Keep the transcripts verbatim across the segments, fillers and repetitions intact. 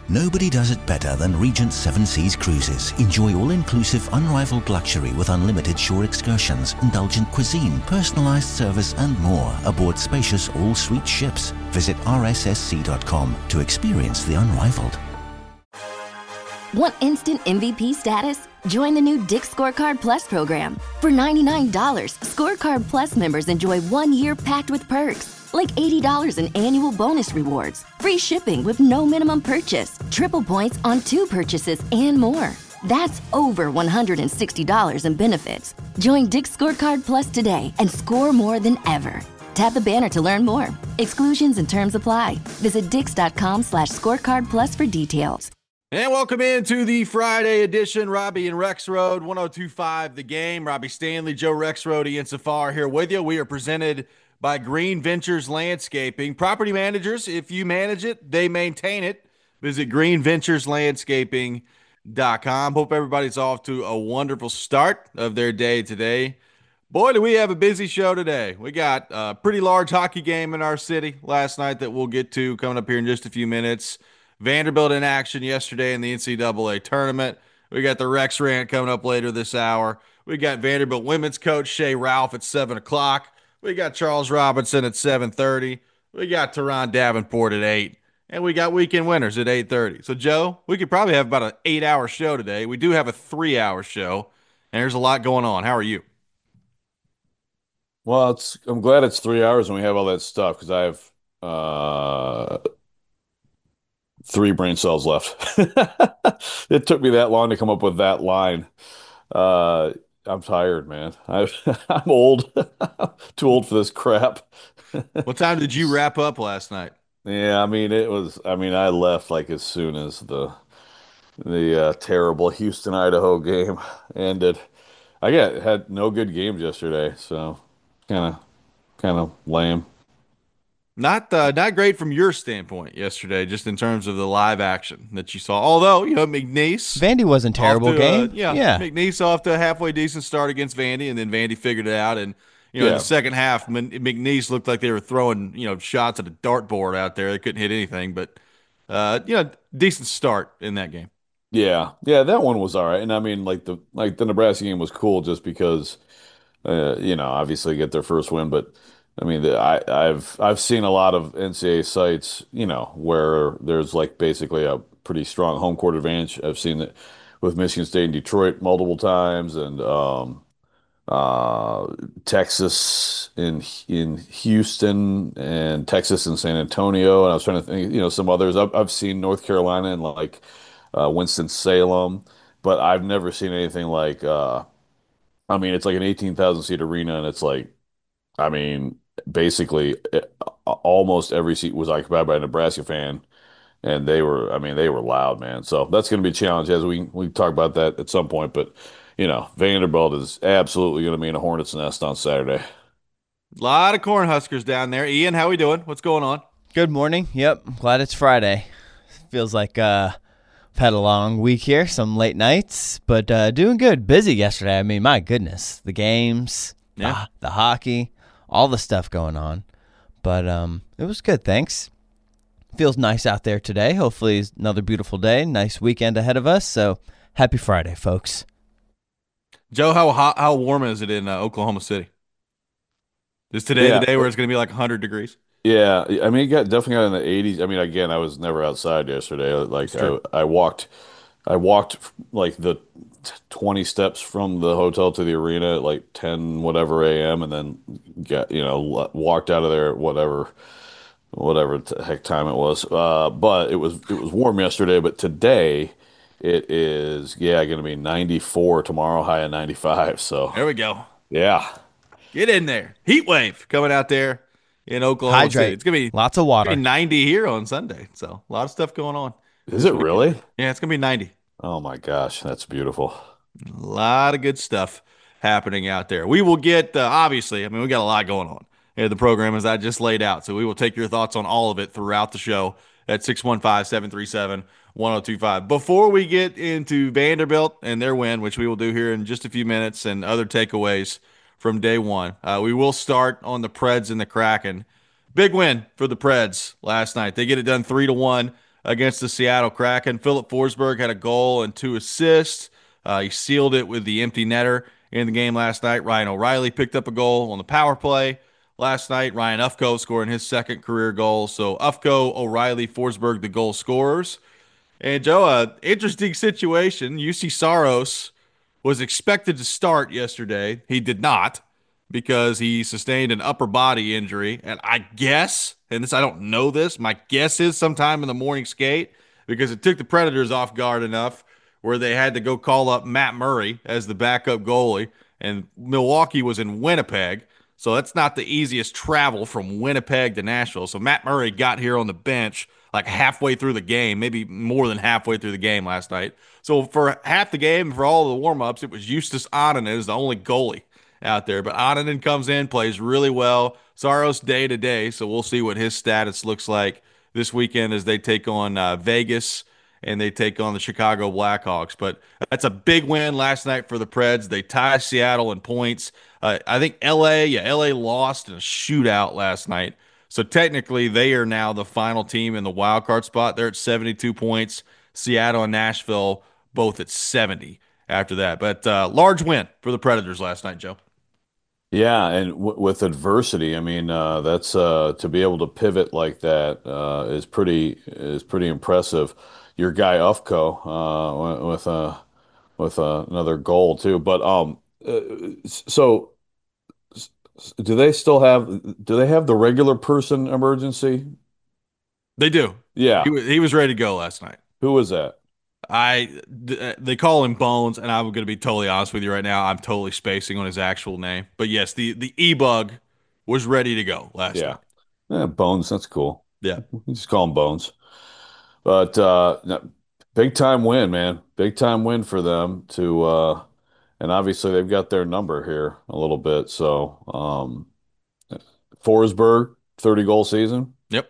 Nobody does it better than Regent Seven Seas Cruises. Enjoy all-inclusive, unrivaled luxury with unlimited shore excursions, indulgent cuisine, personalized service, and more aboard spacious all-suite ships. Visit r s s c dot com to experience the unrivaled. Want instant M V P status? Join the new Dick's Scorecard Plus program. For ninety-nine dollars, Scorecard Plus members enjoy one year packed with perks, like eighty dollars in annual bonus rewards, free shipping with no minimum purchase, triple points on two purchases, and more. That's over one hundred sixty dollars in benefits. Join Dick's Scorecard Plus today and score more than ever. Tap the banner to learn more. Exclusions and terms apply. Visit dix.com slash scorecard plus for details. And welcome into the Friday edition. Robbie and Rexroad, one oh two point five The Game. Robbie Stanley, Joe Rexroad, Ian Safar here with you. We are presented by Green Ventures Landscaping. Property managers, if you manage it, they maintain it. Visit green ventures landscaping dot com. Hope everybody's off to a wonderful start of their day today. Boy, do we have a busy show today. We got a pretty large hockey game in our city last night that we'll get to coming up here in just a few minutes. Vanderbilt in action yesterday in the N C double A tournament. We got the Rex Rant coming up later this hour. We got Vanderbilt women's coach Shay Ralph at seven o'clock. We got Charles Robinson at seven thirty. We got Teron Davenport at eight. And we got weekend winners at eight thirty. So, Joe, we could probably have about an eight-hour show today. We do have a three-hour show, and there's a lot going on. How are you? Well, it's I'm glad it's three hours and we have all that stuff because I have uh, three brain cells left. It took me that long to come up with that line. Uh, I'm tired, man. I, I'm old. Too old for this crap. What time did you wrap up last night? Yeah, I mean it was. I mean I left like as soon as the the uh, terrible Houston Idaho game ended. I got had no good games yesterday, so kind of kind of lame. Not uh, not great from your standpoint yesterday, just in terms of the live action that you saw. Although, you know, McNeese. Vandy wasn't terrible to, game. Uh, yeah, yeah. McNeese off to a halfway decent start against Vandy, and then Vandy figured it out. And, you know, Yeah. in the second half, McNeese looked like they were throwing, you know, shots at a dartboard out there. They couldn't hit anything, but, uh, you know, decent start in that game. Yeah, yeah, that one was all right. And I mean, like the like the Nebraska game was cool just because, uh, you know, obviously get their first win. But I mean, the, I I've I've seen a lot of N C double A sites, you know, where there's like basically a pretty strong home court advantage. I've seen it with Michigan State and Detroit multiple times, and um, uh, Texas in in Houston and Texas in San Antonio. And I was trying to think, you know, some others. I've I've seen North Carolina and like uh, Winston-Salem, but I've never seen anything like. Uh, I mean, it's like an eighteen thousand seat arena, and it's like, I mean, basically, it, almost every seat was occupied by a Nebraska fan, and they were, I mean, they were loud, man. So that's going to be a challenge as we we talk about that at some point. But you know, Vanderbilt is absolutely going to be in a hornet's nest on Saturday. A lot of Cornhuskers down there. Ian, how we doing? What's going on? Good morning. Yep. I'm glad it's Friday. Feels like uh, I've had a long week here, some late nights, but uh, doing good. Busy yesterday. I mean, my goodness. The games, Yeah. the, the hockey, all the stuff going on. But um, it was good, thanks. Feels nice out there today. Hopefully it's another beautiful day. Nice weekend ahead of us. So happy Friday, folks. Joe, how hot, how warm is it in uh, Oklahoma City? Is today Yeah. the day where it's going to be like one hundred degrees? Yeah, I mean, it got definitely got in the eighties. I mean, again, I was never outside yesterday. Like Sure. I, I walked, I walked like the twenty steps from the hotel to the arena at like ten whatever a m and then got, you know, walked out of there at whatever whatever the heck time it was. Uh, but it was it was warm yesterday, but today it is yeah going to be ninety-four tomorrow, high of ninety-five. So There we go. yeah. Get in there. Heat wave coming out there in Oklahoma Hydrate. City. It's going to be Lots of it's water. gonna be ninety here on Sunday. So a lot of stuff going on. Is it really? Yeah, it's going to be ninety. Oh my gosh, that's beautiful. A lot of good stuff happening out there. We will get, uh, obviously, I mean, we got a lot going on in the program as I just laid out. So we will take your thoughts on all of it throughout the show at six one five, seven three seven, one oh two five. Before we get into Vanderbilt and their win, which we will do here in just a few minutes, and other takeaways from day one, uh, we will start on the Preds and the Kraken. Big win for the Preds last night. They get it done three to one against the Seattle Kraken. Philip Forsberg had a goal and two assists. Uh, he sealed it with the empty netter in the game last night. Ryan O'Reilly picked up a goal on the power play last night. Ryan Ufko scoring his second career goal. So Ufko, O'Reilly, Forsberg, the goal scorers. And Joe, uh, interesting situation. U C Saros was expected to start yesterday. He did not because he sustained an upper body injury. And I guess, and this I don't know this, my guess is sometime in the morning skate because it took the Predators off guard enough where they had to go call up Matt Murray as the backup goalie. And Milwaukee was in Winnipeg. So that's not the easiest travel from Winnipeg to Nashville. So Matt Murray got here on the bench like halfway through the game, maybe more than halfway through the game last night. So for half the game, for all the warm-ups, it was Justus Annunen as the only goalie out there. But Annunen comes in, plays really well. Saros day to day, so we'll see what his status looks like this weekend as they take on uh, Vegas and they take on the Chicago Blackhawks. But that's a big win last night for the Preds. They tie Seattle in points. Uh, I think L A, yeah, L A lost in a shootout last night. So technically, they are now the final team in the wild card spot. They're at seventy-two points. Seattle and Nashville both at seventy after that. But uh, large win for the Predators last night, Joe. Yeah, and w with adversity, I mean, uh, that's uh, to be able to pivot like that uh, is pretty is pretty impressive. Your guy Ufko uh, with uh, with uh, another goal too. But um, uh, so do they still have do they have the regular person emergency? They do. Yeah. He was, he was ready to go last night. Who was that? I they call him Bones, and I'm going to be totally honest with you right now. I'm totally spacing on his actual name, but yes, the the e-bug was ready to go last Yeah. night. Yeah, Bones, that's cool. Yeah, You just call him Bones. But uh no, big time win, man. Big time win for them to uh and obviously they've got their number here a little bit. So um Forsberg, thirty goal season yep,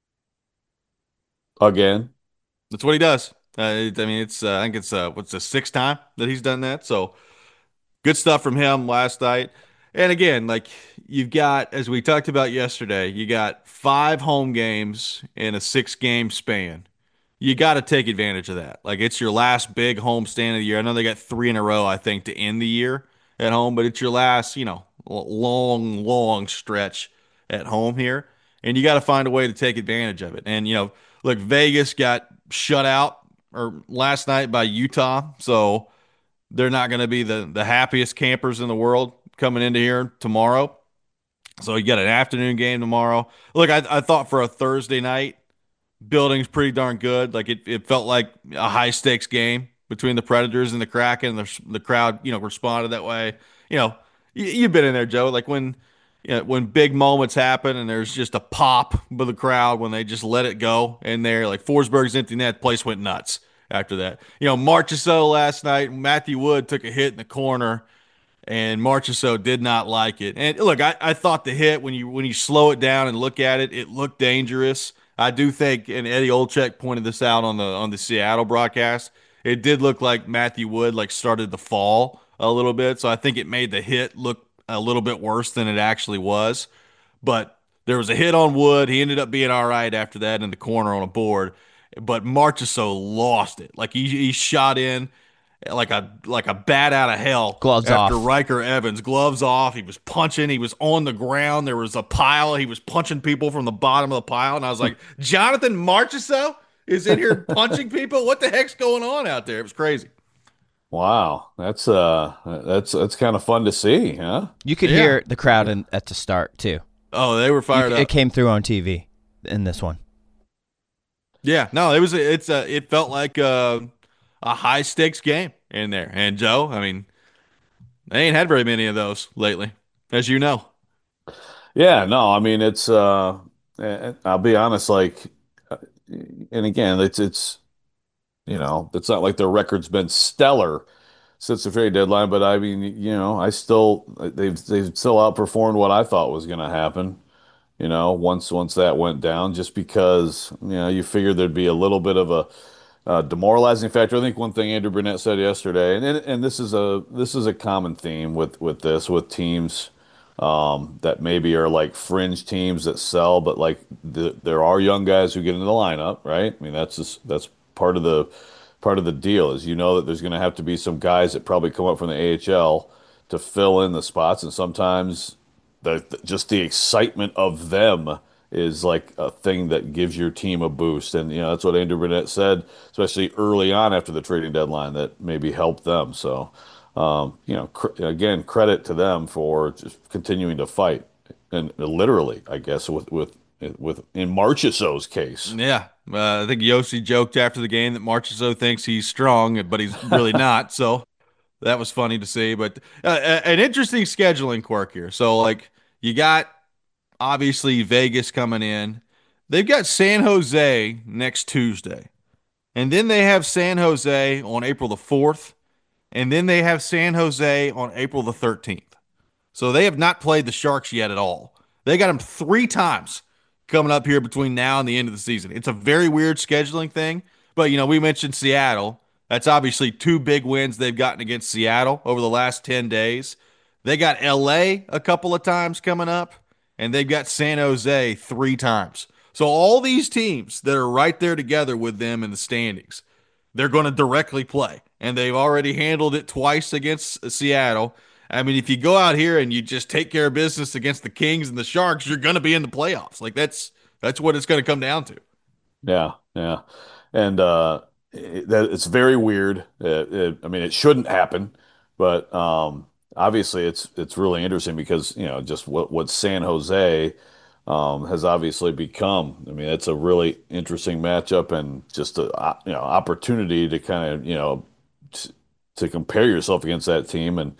again. that's what he does. Uh, I mean, it's uh, I think it's uh, what's the sixth time that he's done that. So good stuff from him last night. And again, like you've got, as we talked about yesterday, you got five home games in a six game span. You got to take advantage of that. Like it's your last big home stand of the year. I know they got three in a row, I think, to end the year at home, but it's your last, you know, long, long stretch at home here. And you got to find a way to take advantage of it. And, you know, look, Vegas got shut out or last night by Utah. So, they're not going to be the, the happiest campers in the world coming into here tomorrow. So you got an afternoon game tomorrow. Look, I, I thought for a Thursday night, building's pretty darn good. Like it, it felt like a high stakes game between the Predators and the Kraken. The, the crowd, you know, responded that way. You know, you, you've been in there, Joe. Like when, you know, when big moments happen and there's just a pop with the crowd when they just let it go in there. Like Forsberg's empty net, place went nuts after that. You know, Marchessault last night, Matthew Wood took a hit in the corner and Marchessault did not like it. And look, I, I thought the hit when you when you slow it down and look at it, it looked dangerous. I do think, and Eddie Olczyk pointed this out on the on the Seattle broadcast. It did look like Matthew Wood like started to fall a little bit, so I think it made the hit look a little bit worse than it actually was. But there was a hit on Wood. He ended up being all right after that in the corner on a board. But Marchessault lost it. Like he, he shot in like a like a bat out of hell. Gloves after off. Riker Evans, gloves off. He was punching. He was on the ground. There was a pile. He was punching people from the bottom of the pile. And I was like, Jonathan Marchessault is in here punching people? What the heck's going on out there? It was crazy. Wow. That's uh that's that's kind of fun to see, huh? You could Yeah. hear the crowd in, at the start too. Oh, they were fired You- up. It came through on T V in this one. Yeah, no, it was it's a it felt like a, a high stakes game in there. And Joe, I mean, they ain't had very many of those lately, as you know. Yeah, no, I mean it's uh eh, I'll be honest, like uh, and again, it's it's you know, it's not like their record's been stellar since the trade deadline, but I mean, you know, I still they've they've still outperformed what I thought was going to happen. You know, once once that went down, just because you know you figured there'd be a little bit of a uh, demoralizing factor. I think one thing Andrew Burnett said yesterday, and and, and this is a this is a common theme with with this with teams um, that maybe are like fringe teams that sell, but like the, there are young guys who get into the lineup, right? I mean, that's just that's part of the part of the deal is you know that there's going to have to be some guys that probably come up from the A H L to fill in the spots, and sometimes the, the just the excitement of them is like a thing that gives your team a boost. And, you know, that's what Andrew Burnett said, especially early on after the trading deadline, that maybe helped them. So, um, you know, cr again, credit to them for just continuing to fight. And literally, I guess, with, with, with in Marchessault's case. Yeah, uh, I think Yossi joked after the game that Marchessault thinks he's strong, but he's really not. So that was funny to see. But uh, an interesting scheduling quirk here. So, like, you got obviously Vegas coming in. They've got San Jose next Tuesday. And then they have San Jose on April the fourth. And then they have San Jose on April the thirteenth. So they have not played the Sharks yet at all. They got them three times coming up here between now and the end of the season. It's a very weird scheduling thing. But, you know, we mentioned Seattle. That's obviously two big wins they've gotten against Seattle over the last ten days. They got L A a couple of times coming up, and they've got San Jose three times. So all these teams that are right there together with them in the standings, they're going to directly play. And they've already handled it twice against Seattle. I mean, if you go out here and you just take care of business against the Kings and the Sharks, you're going to be in the playoffs. Like that's that's what it's going to come down to. Yeah, yeah. And uh it, that it's very weird. It, it, I mean, it shouldn't happen, but um obviously it's it's really interesting because, you know, just what what San Jose um has obviously become. I mean, it's a really interesting matchup and just a uh, you know, opportunity to kind of, you know, t to compare yourself against that team. And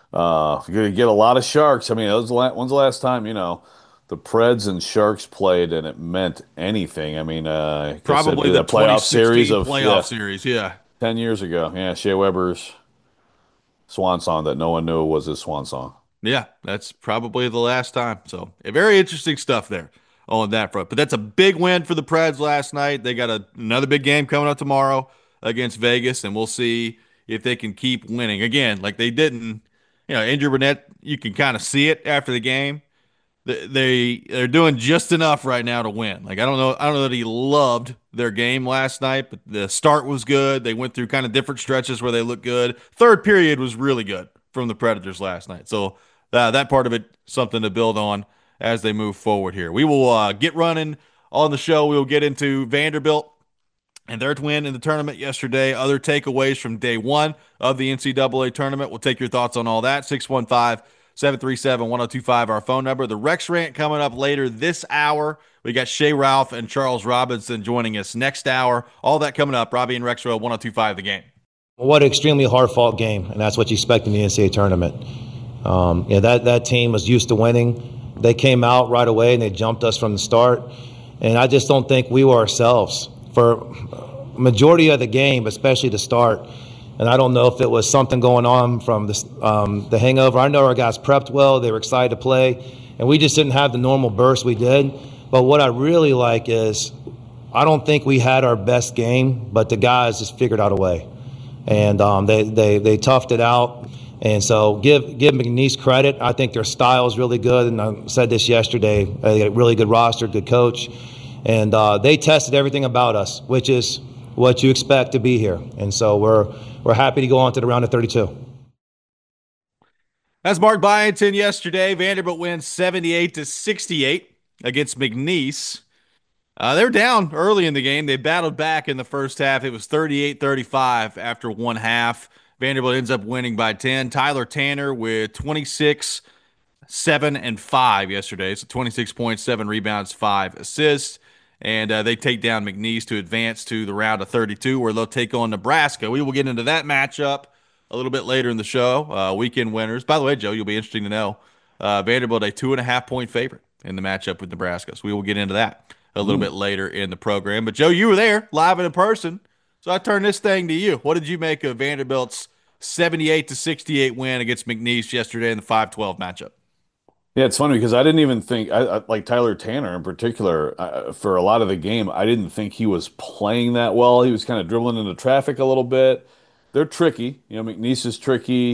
uh you're gonna get a lot of Sharks. I mean, it was the la when's the last time, you know, the Preds and Sharks played and it meant anything? I mean, uh, I guess that'd Probably be the that playoff series of playoff yeah, series. Yeah. ten years ago. Yeah, Shea Weber's swan song that no one knew was his swan song. Yeah, that's probably the last time. So, eh, very interesting stuff there on that front. But that's a big win for the Preds last night. They got a, another big game coming up tomorrow against Vegas, and we'll see if they can keep winning. Again, like they didn't, you know, Andrew Burnett, you can kind of see it after the game. They they're doing just enough right now to win. Like I don't know, I don't know that he loved their game last night, but the start was good. They went through kind of different stretches where they looked good. Third period was really good from the Predators last night. So uh, that part of it, something to build on as they move forward here. We will uh, get running on the show. We will get into Vanderbilt and their win in the tournament yesterday. Other takeaways from day one of the N C double A tournament. We'll take your thoughts on all that. six one five, seven three seven, one oh two five, our phone number. The Rex Rant coming up later this hour. We got Shay Ralph and Charles Robinson joining us next hour. All that coming up. Robbie and Rex Road, one oh two five the game. What an extremely hard-fought game, and that's what you expect in the N C double A tournament. Um, yeah, that, that team was used to winning. They came out right away, and they jumped us from the start. And I just don't think we were ourselves for majority of the game, especially the start. And I don't know if it was something going on from the, um, the hangover. I know our guys prepped well. They were excited to play. And we just didn't have the normal burst we did. But what I really like is I don't think we had our best game, but the guys just figured out a way. And um, they, they, they toughed it out. And so give give McNeese credit. I think their style is really good. And I said this yesterday. They got a really good roster, good coach. And uh, they tested everything about us, which is what you expect to be here. And so we're we're happy to go on to the round of thirty-two. That's Mark Byington yesterday. Vanderbilt wins seventy-eight to sixty-eight against McNeese. Uh, they were down early in the game. They battled back in the first half. It was thirty-eight thirty-five after one half. Vanderbilt ends up winning by ten. Tyler Tanner with twenty-six, seven, and five yesterday. So twenty-six points, seven rebounds, five assists. And uh, they take down McNeese to advance to the round of thirty-two, where they'll take on Nebraska. We will get into that matchup a little bit later in the show. Uh, weekend winners. By the way, Joe, you'll be interesting to know. Uh, Vanderbilt, a two and a half point favorite in the matchup with Nebraska. So we will get into that a little Ooh. bit later in the program. But Joe, you were there live and in person. So I turn this thing to you. What did you make of Vanderbilt's seventy-eight to sixty-eight win against McNeese yesterday in the five twelve matchup? Yeah, it's funny because I didn't even think, I, I, like Tyler Tanner in particular, uh, for a lot of the game, I didn't think he was playing that well. He was kind of dribbling into traffic a little bit. They're tricky. You know, McNeese is tricky.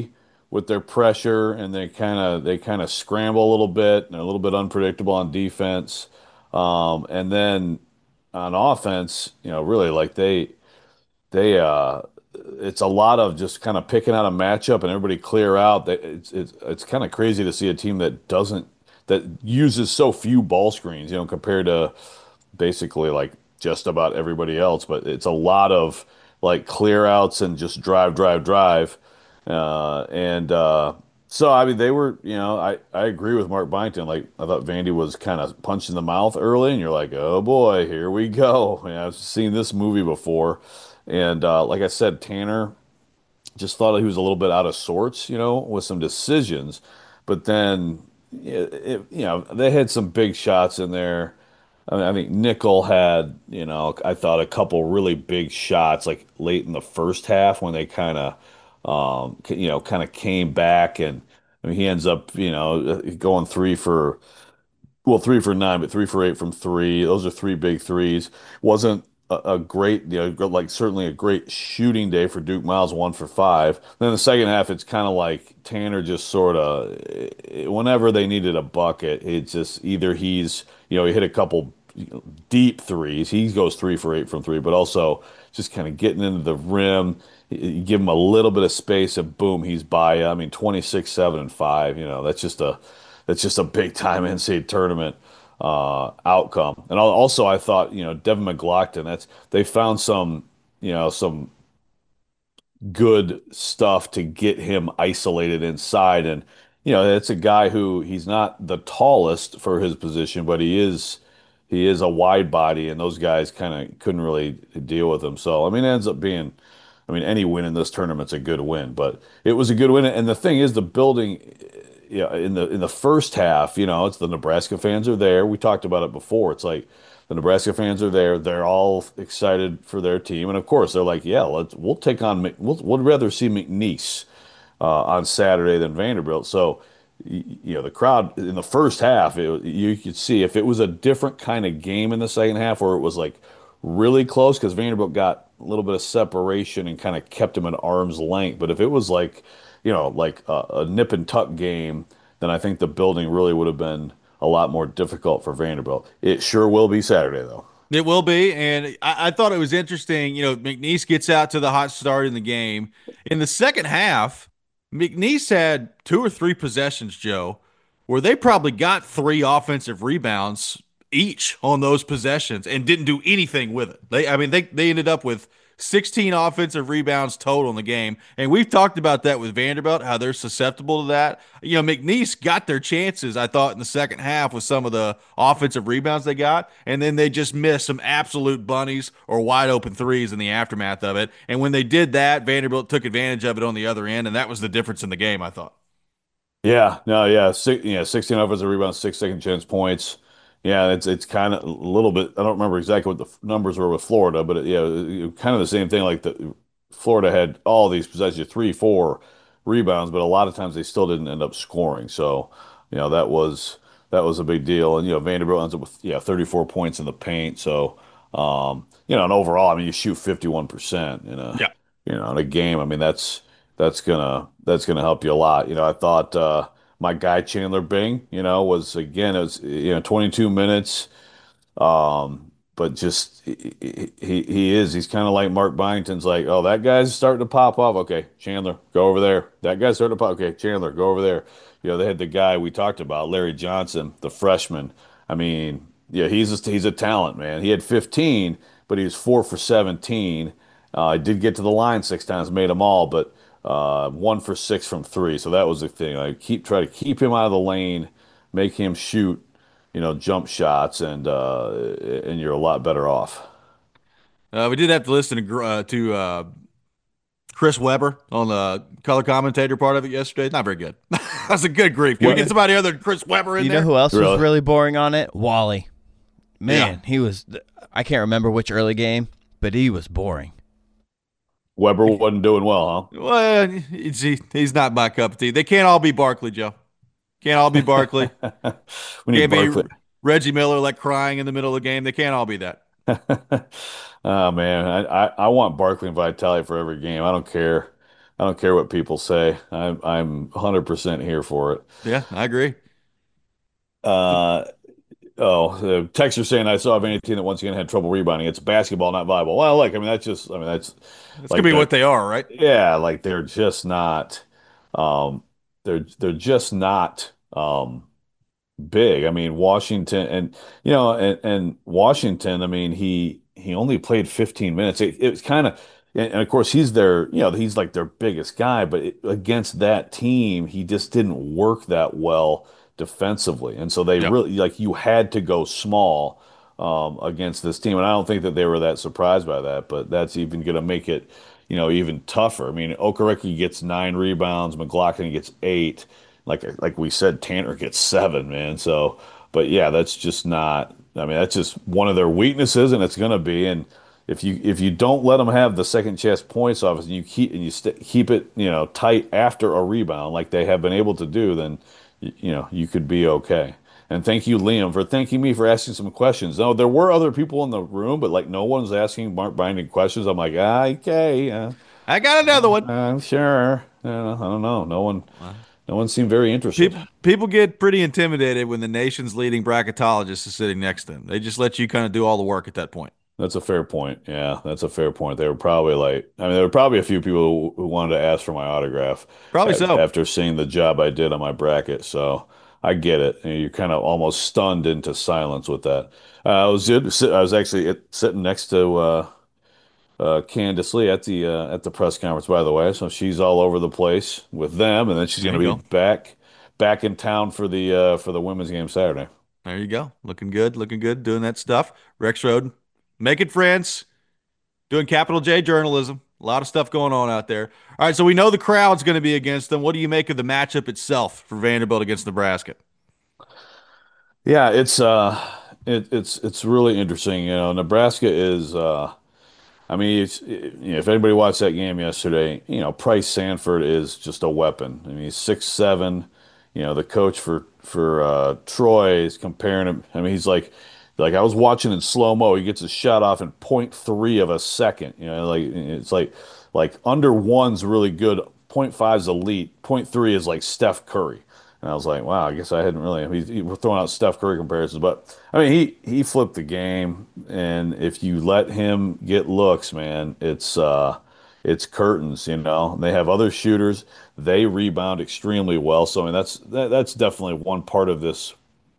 with their pressure, and they kind of they kind of scramble a little bit, and they're a little bit unpredictable on defense. Um, and then on offense, you know, really like they they uh it's a lot of just kind of picking out a matchup and everybody clear out. They- It's it's it's kind of crazy to see a team that doesn't that uses so few ball screens, you know, compared to basically like just about everybody else. But it's a lot of like clear outs and just drive, drive, drive. Uh, and uh, so I mean they were, you know, I I agree with Mark Byington. Like I thought Vandy was kind of punched in the mouth early, and you're like, oh boy, here we go. You know, I've seen this movie before. And uh, like I said, Tanner just thought he was a little bit out of sorts, you know, with some decisions. But then, it, it, you know, they had some big shots in there. I mean, I think Nickel had, you know, I thought a couple really big shots like late in the first half when they kind of, um, you know, kind of came back. And I mean, he ends up, you know, going three for well, three for nine, but three for eight from three. Those are three big threes. Wasn't a, a great, you know, like certainly a great shooting day for Duke Miles, one for five. Then the second half, it's kind of like Tanner just sort of, whenever they needed a bucket, it's just either he's, you know, he hit a couple deep threes. He goes three for eight from three, but also just kind of getting into the rim. You give him a little bit of space, and boom, he's by you. I mean, twenty-six, seven, and five. You know, that's just a that's just a big time N C double A tournament uh, outcome. And al- also, I thought, you know, Devin McLaughlin. That's they found some, you know, some good stuff to get him isolated inside. And, you know, it's a guy who he's not the tallest for his position, but he is he is a wide body, and those guys kind of couldn't really deal with him. So, I mean, it ends up being, I mean, any win in this tournament's a good win, but it was a good win. And the thing is, the building, yeah, in the in the first half, you know, it's the Nebraska fans are there. We talked about it before. It's like the Nebraska fans are there. They're all excited for their team, and of course, they're like, "Yeah, let's we'll take on Mc- we'll we'd rather see McNeese uh, on Saturday than Vanderbilt." So, y- you know, the crowd in the first half, it, you could see if it was a different kind of game in the second half, or it was like really close because Vanderbilt got a little bit of separation and kind of kept him at arm's length. But if it was like, you know, like a, a nip and tuck game, then I think the building really would have been a lot more difficult for Vanderbilt. It sure will be Saturday, though. It will be, and I, I thought it was interesting. You know, McNeese gets out to the hot start in the game. In the second half, McNeese had two or three possessions, Joe, where they probably got three offensive rebounds each on those possessions and didn't do anything with it. They, I mean, they they ended up with sixteen offensive rebounds total in the game, and we've talked about that with Vanderbilt, how they're susceptible to that. You know, McNeese got their chances, I thought, in the second half with some of the offensive rebounds they got, and then they just missed some absolute bunnies or wide open threes in the aftermath of it. And when they did that, Vanderbilt took advantage of it on the other end, and that was the difference in the game, I thought. Yeah, no, yeah, six, yeah, sixteen offensive rebounds, six second chance points. Yeah, it's it's kind of a little bit. I don't remember exactly what the f- numbers were with Florida, but it, yeah, it- kind of the same thing. Like the Florida had all these possessions, three, four rebounds, but a lot of times they still didn't end up scoring. So, you know, that was that was a big deal. And you know, Vanderbilt ends up with yeah, thirty-four points in the paint. So, um, you know, and overall, I mean, you shoot fifty-one percent in a Yeah. you know in a game. I mean, that's that's gonna that's gonna help you a lot. You know, I thought uh, my guy Chandler Bing, you know, was again it was you know twenty-two minutes, um, but just he he, he is he's kind of like Mark Byington's like, oh, that guy's starting to pop off. Okay, Chandler, go over there. That guy's starting to pop. Okay, Chandler, go over there. You know, they had the guy we talked about, Larry Johnson, the freshman. I mean, yeah, he's just, he's a talent, man. He had fifteen, but he was four for seventeen. Uh, he did get to the line six times, made them all, but uh, one for six from three. So that was the thing. Like keep try to keep him out of the lane, make him shoot, you know, jump shots, and uh, and you're a lot better off. Uh, we did have to listen to, Gr- uh, to uh, Chris Webber on the color commentator part of it yesterday. Not very good. That's a good grief. Can we What? get somebody other than Chris Webber in You there? know who else Really? was really boring on it? Wally. Man, Yeah. he was. I can't remember which early game, but he was boring. Weber wasn't doing well, huh? Well, he's, he- he's not my cup of tea. They can't all be Barkley, Joe. Can't all be Barkley. We need Can't be Barkley. Reggie Miller like crying in the middle of the game. They can't all be that. Oh man, I, I I want Barkley and Vitale for every game. I don't care. I don't care what people say. I'm I'm one hundred percent here for it. Yeah, I agree. Uh, oh, the texter saying I saw of any team that once again had trouble rebounding. It's basketball, not volleyball. Well, like I mean, that's just I mean that's It's gonna like be they're what they are, right? yeah, like they're just not um they're they're just not um big. I mean, Washington and you know, and, and Washington, I mean, he he only played fifteen minutes. It, it was kind of and, and of course he's their, you know, he's like their biggest guy, but it, against that team, he just didn't work that well defensively. And so they Yep. really like you had to go small um against this team. And I don't think that they were that surprised by that, but that's even going to make it, you know, even tougher. I mean, Okereke gets nine rebounds, McLaughlin gets eight like like we said, Tanner gets seven, man. So, but yeah, that's just not. I mean, that's just one of their weaknesses, and it's going to be. And if you if you don't let them have the second chance points off, and you keep and you st keep it, you know, tight after a rebound, like they have been able to do, then you, you know you could be okay. And thank you, Liam, for thanking me for asking some questions. No, there were other people in the room, but like no one's asking Mark binding questions. I'm like, ah, okay, uh, I got another one. I'm sure. Uh, I don't know. No one. Wow. No one seemed very interested. People people get pretty intimidated when the nation's leading bracketologist is sitting next to them. They just let you kind of do all the work at that point. That's a fair point. Yeah, that's a fair point. They were probably like, I mean, there were probably a few people who, who wanted to ask for my autograph Probably a- so. after seeing the job I did on my bracket. So I get it. And you're kind of almost stunned into silence with that. Uh, I was I was actually at, sitting next to uh, uh, Candace Lee at the uh, at the press conference, by the way. So she's all over the place with them, and then she's There going you to be go. back back in town for the uh, for the women's game Saturday. There you go. Looking good, looking good, doing that stuff. Rex Road, making friends, doing capital J journalism. A lot of stuff going on out there. All right, so we know the crowd's going to be against them. What do you make of the matchup itself for Vanderbilt against Nebraska? Yeah, it's uh, it, it's it's really interesting. You know, Nebraska is. Uh, I mean, it's, it, you know, if anybody watched that game yesterday, you know, Price Sanford is just a weapon. I mean, he's six seven. You know, the coach for for uh, Troy is comparing him. I mean, he's like, like I was watching in slow mo. He gets a shot off in point three of a second. You know, like it's like like under one's really good. Point five is elite. Point three is like Steph Curry. And I was like, wow, I guess I hadn't really. I mean, he- we're throwing out Steph Curry comparisons, but I mean, he he flipped the game, and if you let him get looks, man, it's uh, it's curtains. You know, they have other shooters. They rebound extremely well. So I mean, that's that, that's definitely one part of this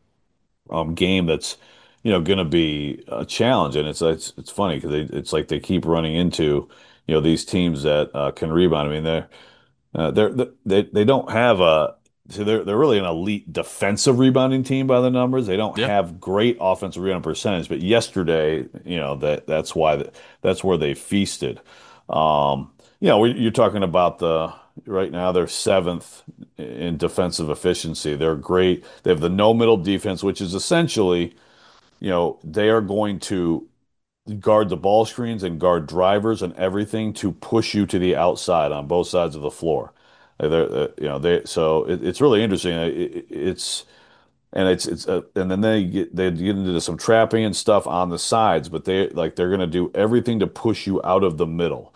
um, game that's you know going to be a challenge. And it's it's it's funny because it's like they keep running into you know these teams that uh, can rebound. I mean, they're uh, they're they they don't have a so they're they're really an elite defensive rebounding team by the numbers. They don't Yeah. have great offensive rebound percentage, but yesterday, you know that that's why the, that's where they feasted. Um, you know, we, you're talking about the right now they're seventh in defensive efficiency. They're great. They have the no middle defense, which is essentially, you know, they are going to guard the ball screens and guard drivers and everything to push you to the outside on both sides of the floor. Uh, They're, uh, you know, they so it, it's really interesting. It, it, it's and it's it's uh, and then they get they get into some trapping and stuff on the sides, but they like they're going to do everything to push you out of the middle.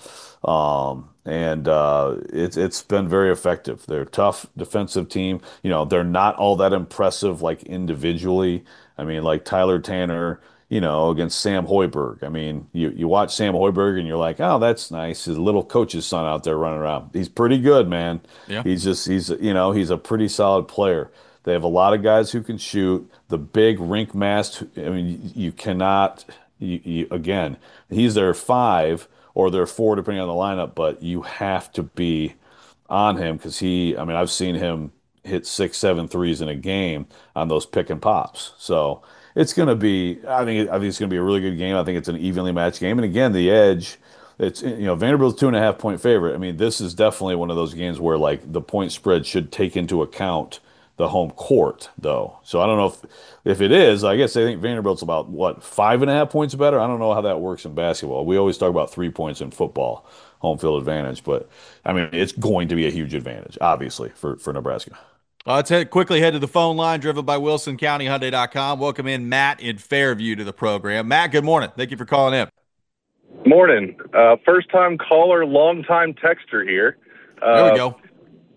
Um, and uh, it's it's been very effective. They're a tough defensive team. You know, they're not all that impressive like individually. I mean, like Tyler Tanner, you know, against Sam Hoiberg. I mean, you you watch Sam Hoiberg and you're like, oh, that's nice. His little coach's son out there running around. He's pretty good, man. Yeah. He's just he's you know he's a pretty solid player. They have a lot of guys who can shoot. The big rink mast. I mean, you, you cannot. You, you, again, he's their five or their four, depending on the lineup. But you have to be on him because he. I mean, I've seen him hit six, seven threes in a game on those pick and pops. So it's going to be. I think. I think it's going to be a really good game. I think it's an evenly matched game. And again, the edge. It's you know Vanderbilt's two and a half point favorite. I mean, this is definitely one of those games where like the point spread should take into account the home court, though. So I don't know if if it is. I guess I think Vanderbilt's about what five and a half points better. I don't know how that works in basketball. We always talk about three points in football, home field advantage, but I mean it's going to be a huge advantage, obviously, for for Nebraska. Uh, let's head, quickly head to the phone line, driven by Wilson County Hyundai dot com. Welcome in Matt in Fairview to the program. Matt, good morning. Thank you for calling in. Morning. Uh, first time caller, long time texter here. There we Uh, go.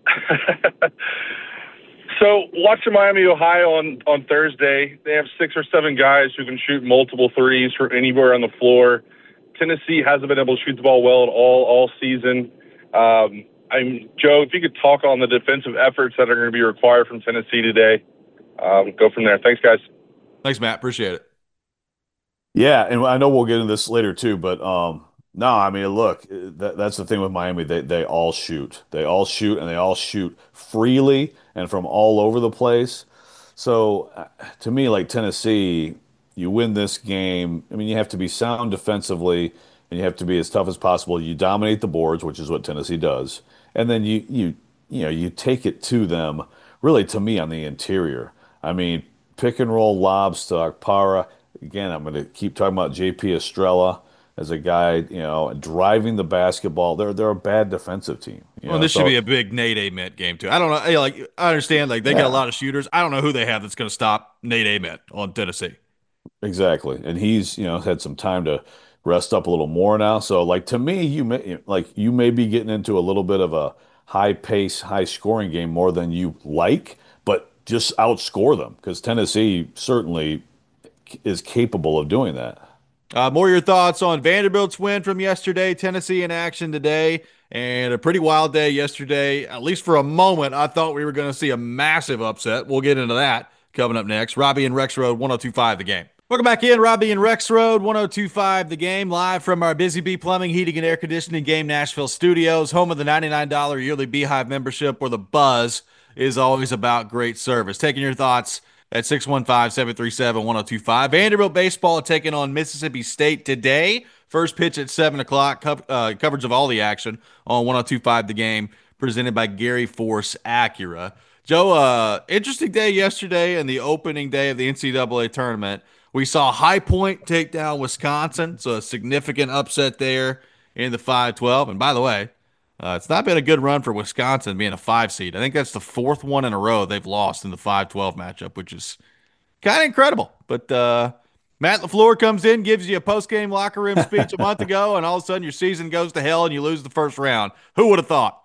so watching Miami, Ohio on, on Thursday, they have six or seven guys who can shoot multiple threes from anywhere on the floor. Tennessee hasn't been able to shoot the ball well at all all season. Um, I'm Joe, if you could talk on the defensive efforts that are going to be required from Tennessee today, um, go from there. Thanks, guys. Thanks, Matt. Appreciate it. Yeah, and I know we'll get into this later too, but um, no, I mean, look, that, that's the thing with Miami. They they all shoot. They all shoot, and they all shoot freely and from all over the place. So uh, to me, like Tennessee, you win this game. I mean, you have to be sound defensively, and you have to be as tough as possible. You dominate the boards, which is what Tennessee does, and then you you you know you take it to them. Really, to me, on the interior. I mean, pick and roll lobs to Akpara. Again, I'm going to keep talking about J P Estrella as a guy, you know, driving the basketball. They're they're a bad defensive team. You Well, know, this should so be a big Nate Ament game too. I don't know. Hey, like I understand, like they got a yeah, lot of shooters. I don't know who they have that's going to stop Nate Ament on Tennessee. exactly. And he's, you know, had some time to rest up a little more now. So, like to me, you may like you may be getting into a little bit of a high pace, high scoring game more than you like, but just outscore them because Tennessee certainly is capable of doing that. Uh, more your thoughts on Vanderbilt's win from yesterday, Tennessee in action today, and a pretty wild day yesterday. At least for a moment, I thought we were going to see a massive upset. We'll get into that coming up next. Robbie and Rex Road, one oh two point five The Game. Welcome back in, Robbie and Rex Road, one oh two point five The Game, live from our Busy Bee Plumbing, Heating, and Air Conditioning Game Nashville studios, home of the ninety-nine dollars yearly Beehive membership, where the buzz is always about great service. Taking your thoughts at six one five, seven three seven, one oh two five. Vanderbilt baseball taking on Mississippi State today. First pitch at seven o'clock. Co- uh, coverage of all the action on one oh two point five The Game, presented by Gary Force Acura. Joe, uh, interesting day yesterday and the opening day of the N C double A tournament. We saw High Point take down Wisconsin, so a significant upset there in the five twelve. And by the way, uh, it's not been a good run for Wisconsin being a five seed. I think that's the fourth one in a row they've lost in the five twelve matchup, which is kind of incredible. But uh, Matt LaFleur comes in, gives you a post-game locker room speech a month ago, and all of a sudden your season goes to hell and you lose the first round. Who would have thought?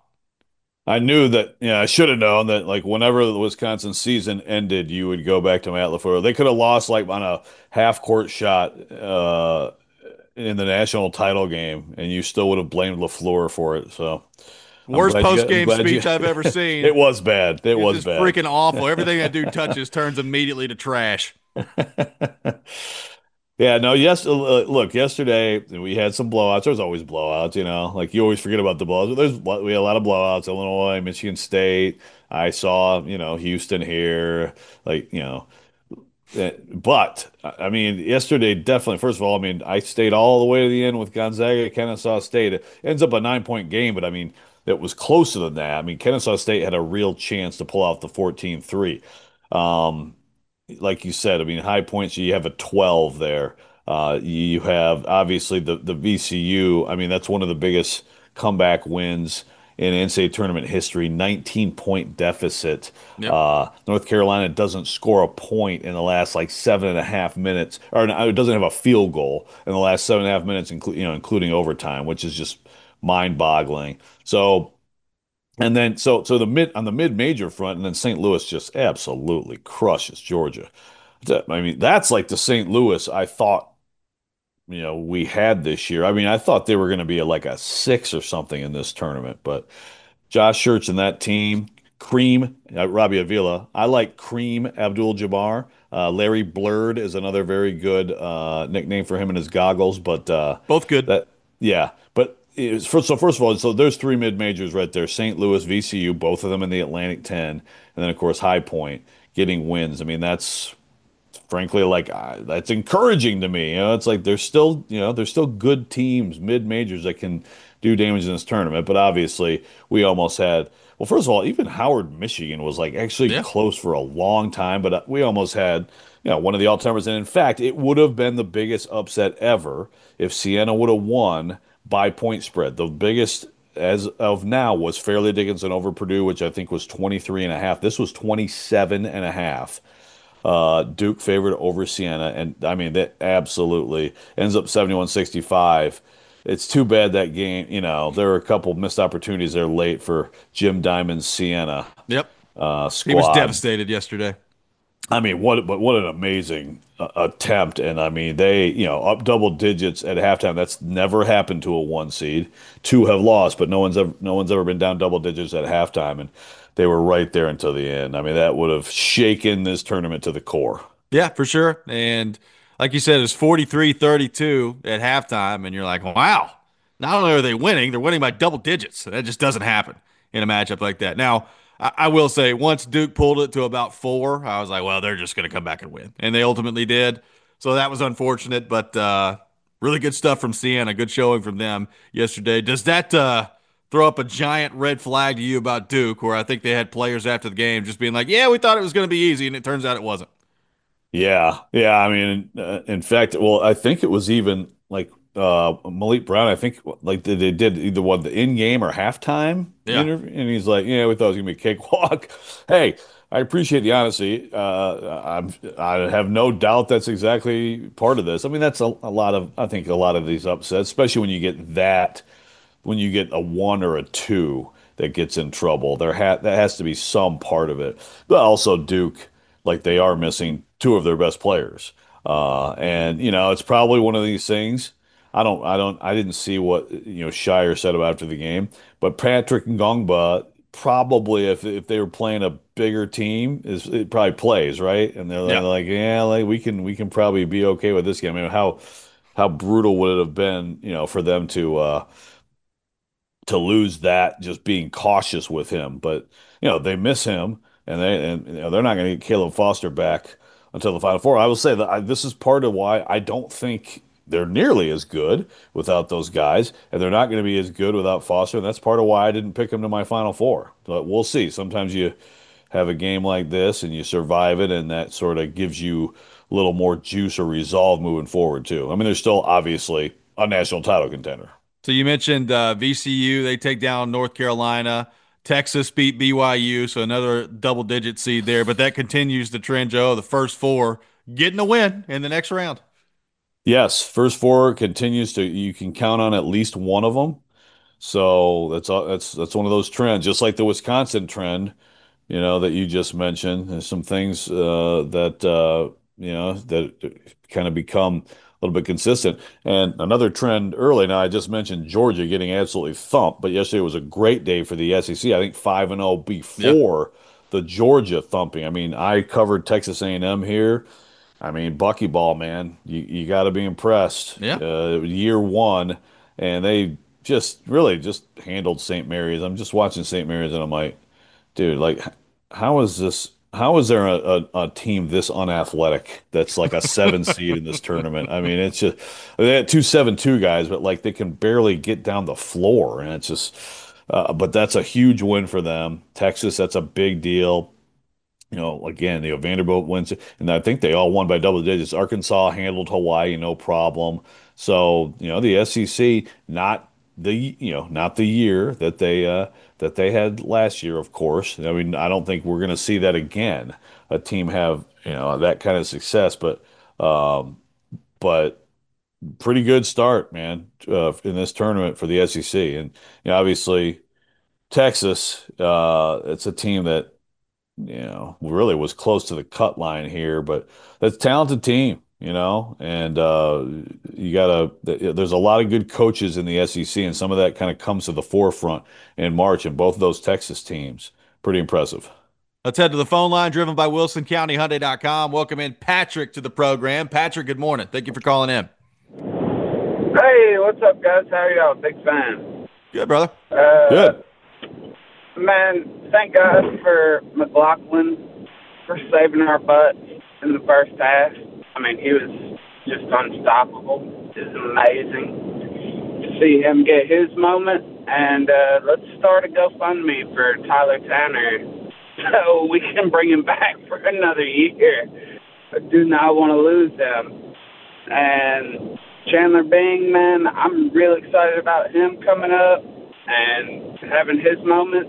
I knew that, yeah, I should have known that, like, whenever the Wisconsin season ended, you would go back to Matt LaFleur. They could have lost, like, on a half-court shot uh, in the national title game, and you still would have blamed LaFleur for it. So I'm Worst glad you, I'm post-game glad you, speech I've ever seen. it was bad. It It's was just bad. freaking awful. Everything that dude touches turns immediately to trash. Yeah, no, yes, uh, look, yesterday we had some blowouts. There's always blowouts, you know, like you always forget about the blowouts. There's we had a lot of blowouts, Illinois, Michigan State. I saw, you know, Houston here, like, you know, eh, but I mean, yesterday definitely, first of all, I mean, I stayed all the way to the end with Gonzaga, Kennesaw State. It ends up a nine point game, but I mean, it was closer than that. I mean, Kennesaw State had a real chance to pull out the fourteen three. Um, like you said, I mean, high points, you have a twelve there. Uh, you have obviously the, the V C U. I mean, that's one of the biggest comeback wins in N C double A tournament history, nineteen point deficit. Yep. Uh, North Carolina doesn't score a point in the last like seven and a half minutes, or no, it doesn't have a field goal in the last seven and a half minutes, inclu- you know, including overtime, which is just mind-boggling. So, and then so so the mid on the mid-major front, and then Saint Louis just absolutely crushes Georgia. I mean, that's like the Saint Louis I thought, you know, we had this year. I mean, I thought they were going to be like a six or something in this tournament, but Josh Church and that team, Cream, uh, Robbie Avila. I like Cream Abdul-Jabbar. Uh, Larry Blurred is another very good uh, nickname for him and his goggles, but uh, Both good. that yeah, but it was, first, so first of all, so there's three mid majors right there: Saint Louis, V C U, both of them in the Atlantic ten, and then of course High Point getting wins. I mean, that's frankly like uh, that's encouraging to me. You know, it's like there's still you know there's still good teams mid majors that can do damage in this tournament, but obviously we almost had. Well, first of all, even Howard, Michigan was like actually Yeah. close for a long time, but uh, we almost had you know one of the all-timers, and in fact, it would have been the biggest upset ever if Siena would have won by point spread. The biggest as of now was Fairleigh Dickinson over Purdue, which I think was twenty-three and a half. This was twenty-seven and a half. Uh, Duke favored over Siena, and I mean that absolutely ends up seventy-one sixty-five. it's too bad that game, you know, there were a couple missed opportunities there late for Jim Diamond's Sienna Yep. uh, He was squad. devastated yesterday. I mean, what but what an amazing uh, attempt. And I mean, they, you know, up double digits at halftime. That's never happened to a one seed. Two have lost, but no one's ever no one's ever been down double digits at halftime, and they were right there until the end. I mean, that would have shaken this tournament to the core. Yeah, for sure. And like you said, it's forty-three thirty-two at halftime, and you're like, wow, not only are they winning, they're winning by double digits. That just doesn't happen in a matchup like that. Now, I, I will say, once Duke pulled it to about four, I was like, well, they're just going to come back and win. And they ultimately did. So that was unfortunate, but uh, really good stuff from Sienna. Good showing from them yesterday. Does that uh, throw up a giant red flag to you about Duke, where I think they had players after the game just being like, yeah, we thought it was going to be easy, and it turns out it wasn't? Yeah, yeah. I mean, uh, in fact, well, I think it was even like uh, Malik Brown. I think like they, they did either one the in game or halftime Yeah. interview, and he's like, "Yeah, we thought it was gonna be a cakewalk." Hey, I appreciate the honesty. Uh, I'm, I have no doubt that's exactly part of this. I mean, that's a, a lot of I think a lot of these upsets, especially when you get that when you get a one or a two that gets in trouble. There ha that has to be some part of it. But also Duke, like they are missing two of their best players. Uh, and you know, it's probably one of these things. I don't, I don't, I didn't see what you know Shire said about after the game, but Patrick Ngongba probably, if if they were playing a bigger team, is it probably plays right, and they're Yeah. like, yeah, like we can we can probably be okay with this game. I mean, how how brutal would it have been, you know, for them to uh, to lose that just being cautious with him. But you know they miss him, and they and you know, they're not going to get Caleb Foster back until the Final Four. I will say that I, this is part of why I don't think they're nearly as good without those guys, and they're not going to be as good without Foster. And that's part of why I didn't pick him to my Final Four. But we'll see. Sometimes you have a game like this and you survive it, and that sort of gives you a little more juice or resolve moving forward too. I mean, they're still obviously a national title contender. So you mentioned uh, V C U. They take down North Carolina. Texas beat B Y U, so another double-digit seed there. But that continues the trend, Joe. The first four getting a win in the next round. Yes, first four continues to you can count on at least one of them. So that's all that's that's one of those trends, just like the Wisconsin trend, you know, that you just mentioned. There's some things uh, that uh, you know that kind of become a little bit consistent. And another trend early. Now I just mentioned Georgia getting absolutely thumped, but yesterday was a great day for the S E C. I think five and zero Yeah. before the Georgia thumping. I mean, I covered Texas A and M here. I mean, Buckyball, man, you you got to be impressed. Yeah. Uh, year one, and they just really just handled Saint Mary's. I'm just watching Saint Mary's, and I'm like, dude, like, how is this? How is there a, a, a team this unathletic that's like a seven seed in this tournament? I mean, it's just they had two seven two guys, but like they can barely get down the floor, and it's just. Uh, but that's a huge win for them. Texas, that's a big deal. You know, again, you know, Vanderbilt wins, and I think they all won by double digits. Arkansas handled Hawaii, no problem. So, you know, the S E C, not the, you know, not the year that they uh that they had last year, of course. I mean, I don't think we're going to see that again. A team have, you know, that kind of success, but um but pretty good start, man, uh, in this tournament for the S E C. And you know, obviously Texas, uh, it's a team that you know, really was close to the cut line here, but that's a talented team, you know, and uh, you gotta, there's a lot of good coaches in the S E C, and some of that kind of comes to the forefront in March, and both of those Texas teams, pretty impressive. Let's head to the phone line driven by Wilson County Hyundai dot com. Welcome in Patrick to the program. Patrick, good morning. Thank you for calling in. Hey, what's up, guys? How are y'all? Big fan. Good, brother. Uh, Good. Man, thank God for McLaughlin for saving our butts in the first half. I mean, he was just unstoppable. It was amazing to see him get his moment. And uh, let's start a GoFundMe for Tyler Tanner so we can bring him back for another year. I do not want to lose him. And Chandler Bing, man, I'm really excited about him coming up and having his moments.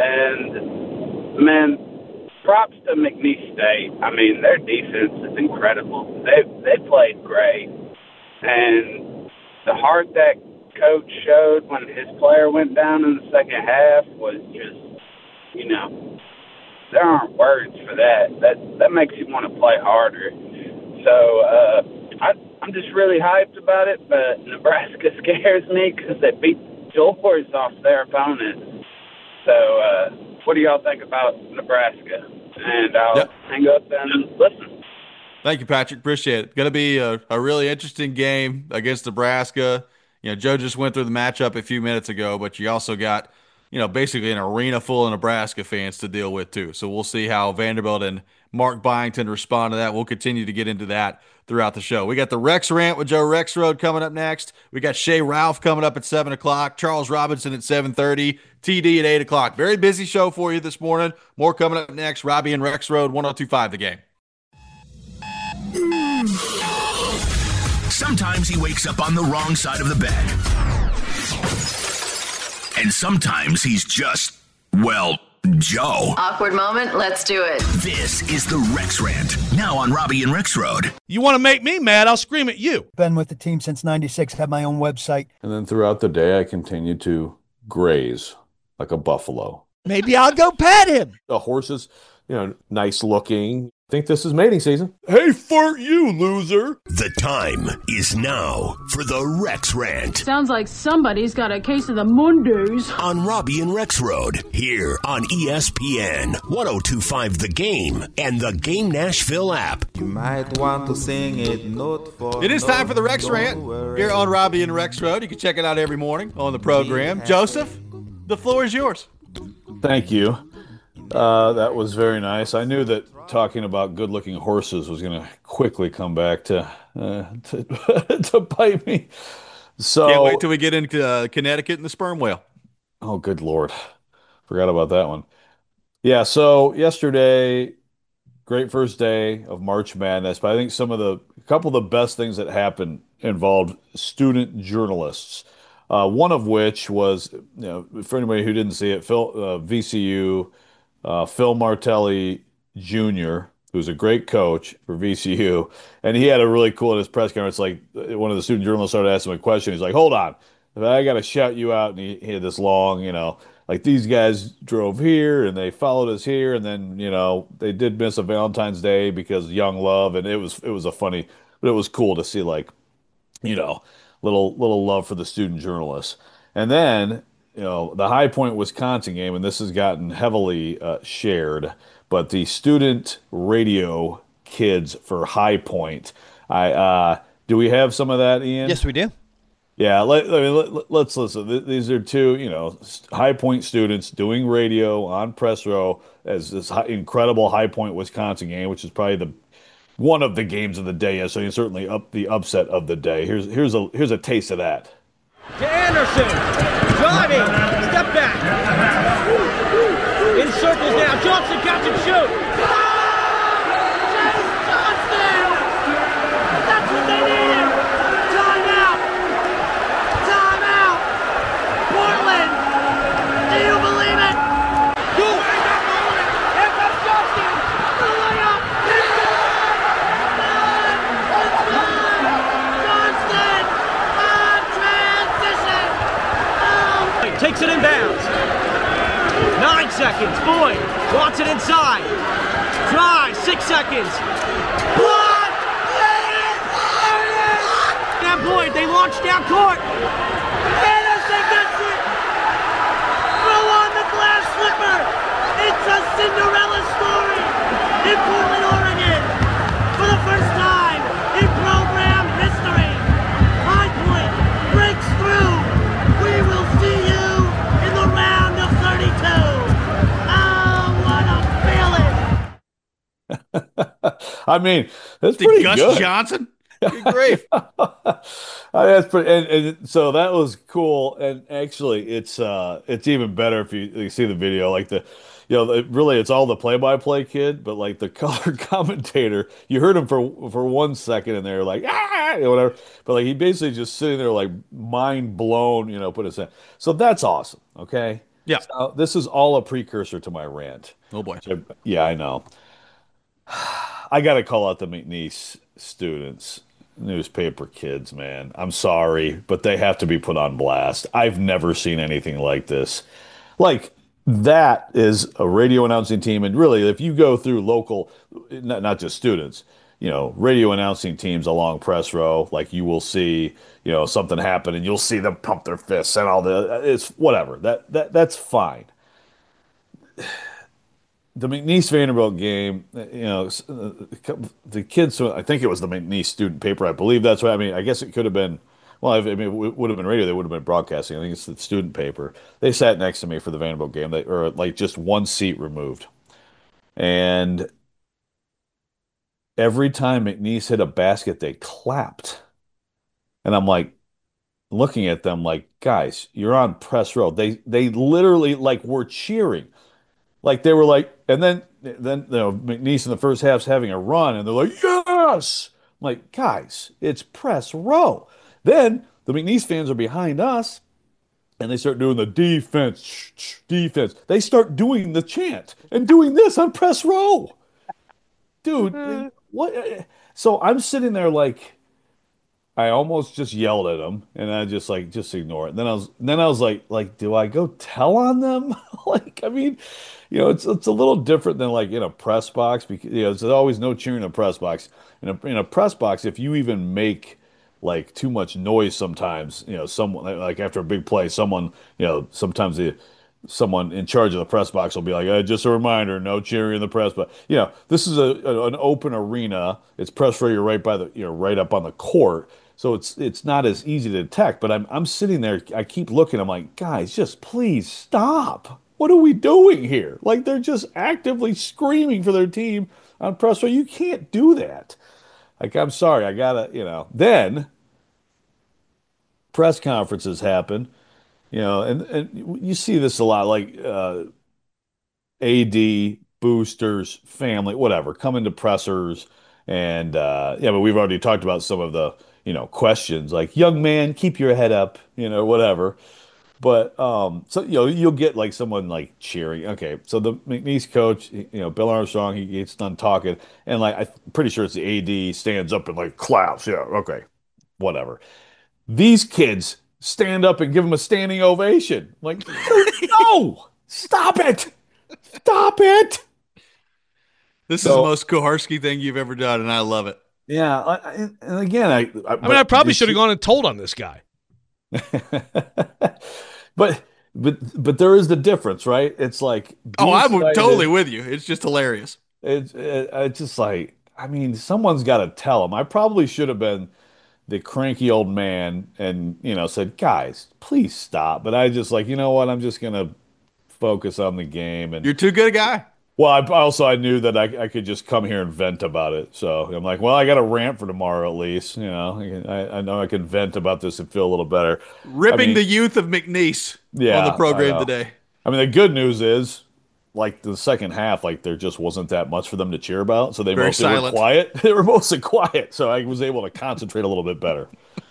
And, man, props to McNeese State. I mean, their defense is incredible. They they played great. And the heart that coach showed when his player went down in the second half was just, you know, there aren't words for that. That that makes you want to play harder. So uh, I, I'm just really hyped about it, but Nebraska scares me because they beat doors off their opponents. So uh, what do y'all think about Nebraska? And I'll yep. hang up and listen. Thank you, Patrick. Appreciate it. Going to be a, a really interesting game against Nebraska. You know, Joe just went through the matchup a few minutes ago, but you also got, you know, basically an arena full of Nebraska fans to deal with too. So we'll see how Vanderbilt and Mark Byington respond to that. We'll continue to get into that throughout the show. We got the Rex Rant with Joe Rexrode coming up next. We got Shay Ralph coming up at seven o'clock, Charles Robinson at seven thirty, T D at eight o'clock. Very busy show for you this morning. More coming up next. Robbie and Rexrode, one oh two point five The Game. Sometimes he wakes up on the wrong side of the bed. And sometimes he's just, well, Joe. Awkward moment, let's do it. This is the Rex Rant, now on Robbie and Rexrode. You want to make me mad, I'll scream at you. Been with the team since ninety-six, have my own website. And then throughout the day, I continue to graze like a buffalo. Maybe I'll go pet him. The horse is, you know, nice looking. I think this is mating season. Hey, fart you, loser. The time is now for the Rex Rant. Sounds like somebody's got a case of the Mondays. On Robbie and Rexrode, here on E S P N, one oh two point five The Game, and the Game Nashville app. You might want to sing it note for It is time for the Rex Rant here on Robbie and Rexrode. You can check it out every morning on the program. Joseph, the floor is yours. Thank you. Uh, that was very nice. I knew that talking about good-looking horses was going to quickly come back to uh, to, to bite me. So can't wait till we get into uh, Connecticut and the sperm whale. Oh, good Lord. Forgot about that one. Yeah, so yesterday, great first day of March Madness, but I think some of the, a couple of the best things that happened involved student journalists. Uh, one of which was, you know, for anybody who didn't see it, Phil, uh, V C U, uh, Phil Martelli Junior, who's a great coach for V C U, and he had a really cool in his press conference. Like one of the student journalists started asking him a question. He's like, "Hold on, I got to shout you out." And he, he had this long, you know, like these guys drove here and they followed us here, and then you know they did miss a Valentine's Day because young love, and it was it was a funny, but it was cool to see like, you know. Little little love for the student journalists. And then, you know, the High Point, Wisconsin game, and this has gotten heavily uh, shared, but the student radio kids for High Point. I uh, do we have some of that, Ian? Yes, we do. Yeah, let, I mean, let, let's listen. These are two, you know, High Point students doing radio on press row as this high, incredible High Point, Wisconsin game, which is probably the one of the games of the day, so you're certainly up the upset of the day. Here's here's a here's a taste of that. To Anderson, driving, step back, in circles now. Johnson catch and shoot. Chase Johnson, that's what they needed. Timeout, timeout. Portland, do you believe it? Go. Here comes Johnson. The layup. Takes it in bounds. Nine seconds. Boyd wants it inside. Drive. Six seconds. Block. And Boyd, they launch down court. Anderson gets it. Throw on the glass slipper. It's a Cinderella story in Portland, Oregon. For the first time in program history, High Point breaks through. We will see you in the round of thirty-two. Oh, what a feeling. I mean, that's pretty Gus good. Johnson? Good grief. I mean, that's pretty, and, and so that was cool. And actually, it's uh, it's even better if you, you see the video. Like the, you know, it, really, it's all the play-by-play kid, but like the color commentator, you heard him for for one second, and they're like, ah, you know, whatever. But like he basically just sitting there, like mind blown, you know, put his hand. So that's awesome. Okay. Yeah. So this is all a precursor to my rant. Oh boy. I, yeah, I know. I got to call out the McNeese students. newspaper kids, man. I'm sorry, but they have to be put on blast. I've never seen anything like this. Like, that is a radio announcing team. And really, if you go through local, not, not just students, you know, radio announcing teams along press row, like you will see, you know, something happen and you'll see them pump their fists and all the, it's whatever. That, that that's fine. The McNeese Vanderbilt game, you know, the kids, I think it was the McNeese student paper. I believe that's what, I mean, I guess it could have been, well, I mean, it would have been radio. They would have been broadcasting. I think it's the student paper. They sat next to me for the Vanderbilt game, they, or like just one seat removed. And every time McNeese hit a basket, they clapped. And I'm like, looking at them like, guys, you're on press row. They they literally like were cheering. Like they were like, and then then you know, McNeese in the first half's having a run, and they're like, yes! I'm like, guys, it's press row. Then the McNeese fans are behind us, and they start doing the defense, defense. They start doing the chant and doing this on press row. Dude, what? So I'm sitting there like, I almost just yelled at them, and I just like just ignore it. And then I was, then I was like, like, do I go tell on them? Like, I mean, you know, it's it's a little different than like in a press box because you know, there's always no cheering in a press box. In a in a press box, if you even make like too much noise, sometimes you know, someone like after a big play, someone you know, sometimes the someone in charge of the press box will be like, hey, just a reminder, no cheering in the press box. You know, this is a, a an open arena. It's press row. You're right by the, you know, right up on the court. So it's it's not as easy to detect. But I'm I'm sitting there. I keep looking. I'm like, guys, just please stop. What are we doing here? Like they're just actively screaming for their team on press row. You can't do that. Like I'm sorry. I gotta, you know. Then press conferences happen. You know, and, and you see this a lot, like uh, A D, boosters, family, whatever, come into pressers. And, uh, yeah, but we've already talked about some of the, you know, questions like, young man, keep your head up, you know, whatever. But, um, so, you know, you'll get like someone like cheering. Okay, so the McNeese coach, you know, Bill Armstrong, he gets done talking. And, like, I'm pretty sure it's the A D stands up and, like, claps. Yeah, okay, whatever. These kids stand up and give him a standing ovation. Like, no, stop it. Stop it. This so, is the most Koharski thing you've ever done, and I love it. Yeah. I, and again, I, I, I mean, I probably should have gone and told on this guy. but, but, but there is the difference, right? It's like, oh, I'm totally with you. It's just hilarious. It's, it, it's just like, I mean, someone's got to tell him. I probably should have been the cranky old man and, you know, said, guys, please stop. But I just like, you know what? I'm just going to focus on the game. And you're too good a guy. Well, I also, I knew that I, I could just come here and vent about it. So I'm like, well, I got a rant for tomorrow at least. You know, I, I know I can vent about this and feel a little better. Ripping I mean, the youth of McNeese yeah, on the program today. I mean, the good news is, like the second half, like there just wasn't that much for them to cheer about. So they Very mostly silent. were quiet. They were mostly quiet. So I was able to concentrate a little bit better.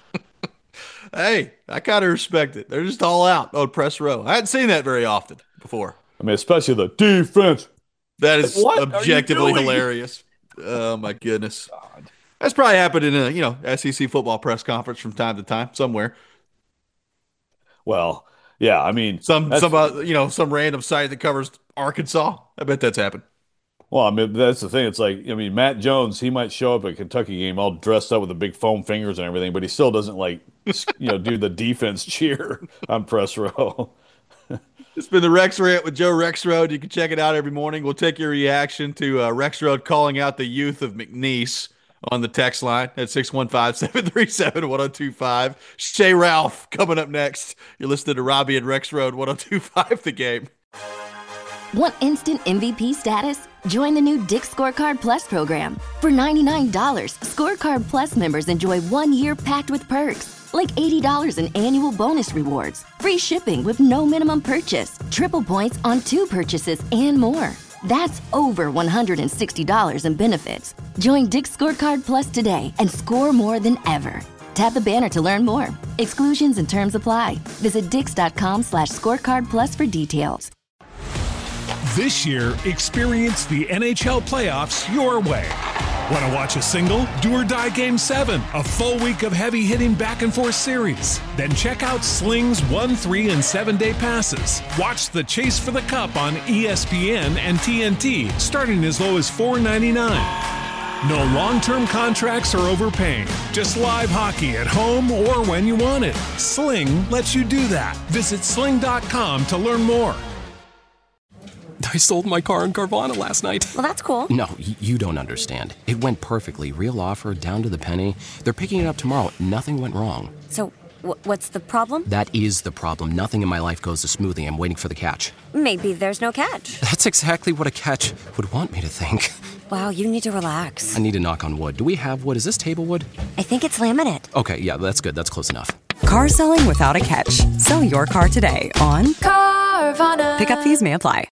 Hey, I kind of respect it. They're just all out on press row. I hadn't seen that very often before. I mean, especially the defense. That is what objectively hilarious. Oh my goodness. God. That's probably happened in a, you know, S E C football press conference from time to time somewhere. Well, yeah, I mean, some some uh, you know, some random site that covers Arkansas. I bet that's happened. Well, I mean, that's the thing. It's like, I mean, Matt Jones, he might show up at a Kentucky game all dressed up with the big foam fingers and everything, but he still doesn't like, you know, do the defense cheer on press row. It's been the Rex Rant with Joe Rexrode. You can check it out every morning. We'll take your reaction to uh, Rexrode calling out the youth of McNeese on the text line at six one five, seven three seven, one oh two five. Shay Ralph coming up next. You're listening to Robbie and Rexrode, one oh two five The Game. Want instant M V P status? Join the new Dick's Scorecard Plus program. For ninety-nine dollars, Scorecard Plus members enjoy one year packed with perks, like eighty dollars in annual bonus rewards, free shipping with no minimum purchase, triple points on two purchases, and more. That's over one hundred sixty dollars in benefits. Join Dick's Scorecard Plus today and score more than ever. Tap the banner to learn more. Exclusions and terms apply. Visit dix.com slash scorecard plus for details. This year, experience the N H L playoffs your way. Want to watch a single? Do or Die Game seven, a full week of heavy-hitting back-and-forth series. Then check out Sling's one, three, and seven-day passes. Watch the Chase for the Cup on E S P N and T N T, starting as low as four ninety-nine. No long-term contracts or overpaying. Just live hockey at home or when you want it. Sling lets you do that. Visit sling dot com to learn more. I sold my car in Carvana last night. Well, that's cool. No, y- you don't understand. It went perfectly. Real offer, down to the penny. They're picking it up tomorrow. Nothing went wrong. So, w- what's the problem? That is the problem. Nothing in my life goes as smoothly. I'm waiting for the catch. Maybe there's no catch. That's exactly what a catch would want me to think. Wow, you need to relax. I need to knock on wood. Do we have wood? Is this table wood? I think it's laminate. Okay, yeah, that's good. That's close enough. Car selling without a catch. Sell your car today on Carvana. Pickup fees may apply.